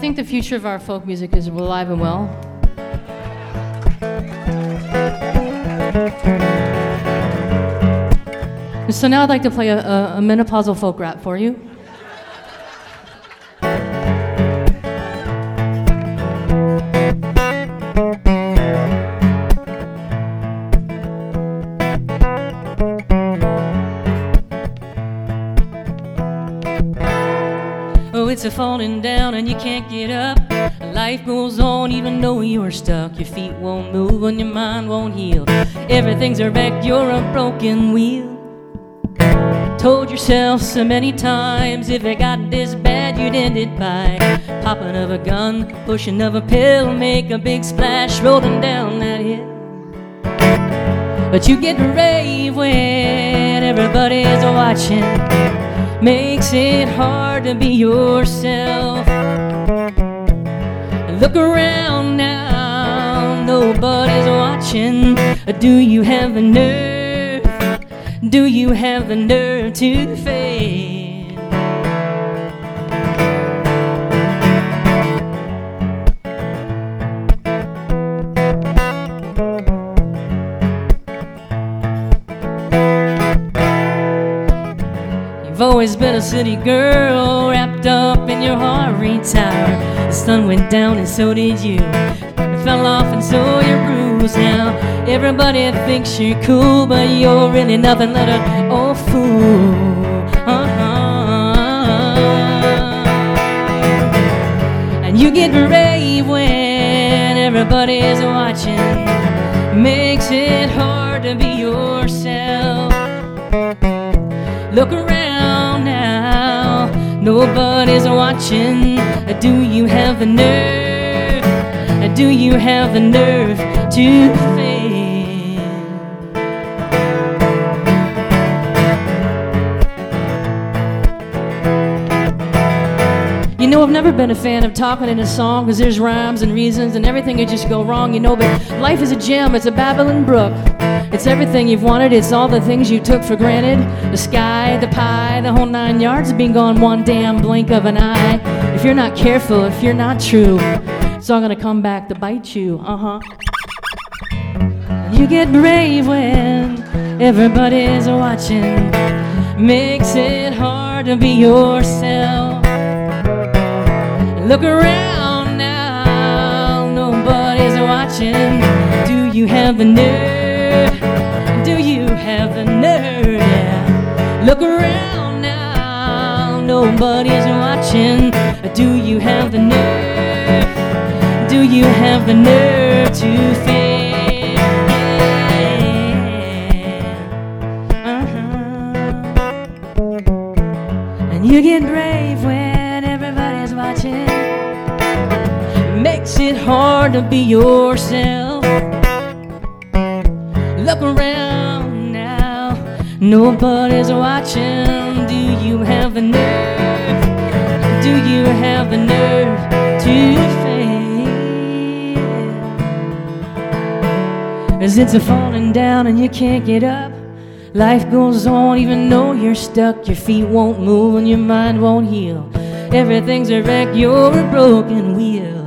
think the future of our folk music is alive and well. So now I'd like to play a menopausal folk rap for you. Oh, it's a falling down and you can't get up. Life goes on even though you're stuck. Your feet won't move and your mind won't heal. Everything's a wreck, you're a broken wheel. Told yourself so many times if it got this bad you'd end it by popping of a gun, pushing of a pill, make a big splash rolling down that hill. But you get brave when everybody's watching. Makes it hard to be yourself. Look around now, nobody's watching. Do you have the nerve? Do you have the nerve to fail? You've always been a city girl, wrapped up in your Harvey tower. The sun went down and so did you. You fell off and so you're bruised now. Everybody thinks you're cool, but you're really nothing but an old fool. And you get brave when everybody's watching. Makes it hard to be yourself. Look around now, nobody's watching. Do you have the nerve? Do you have the nerve to fail? You know, I've never been a fan of talking in a song, cause there's rhymes and reasons and everything could just go wrong, you know, but life is a gem, it's a babbling brook. It's everything you've wanted, it's all the things you took for granted. The sky, the pie, the whole 9 yards of being gone one damn blink of an eye. If you're not careful, if you're not true, it's all gonna come back to bite you, You get brave when everybody's watching. Makes it hard to be yourself. Look around now, nobody's watching. Do you have the nerve? Do you have the nerve? Yeah. Look around now, nobody's watching. Do you have the nerve? Do you have the nerve to fail? And you get brave when everybody's watching. Makes it hard to be yourself. Look around now, nobody's watching. Do you have the nerve? Do you have the nerve to fail? As it's a falling down and you can't get up. Life goes on even though you're stuck. Your feet won't move and your mind won't heal. Everything's a wreck, you're a broken wheel.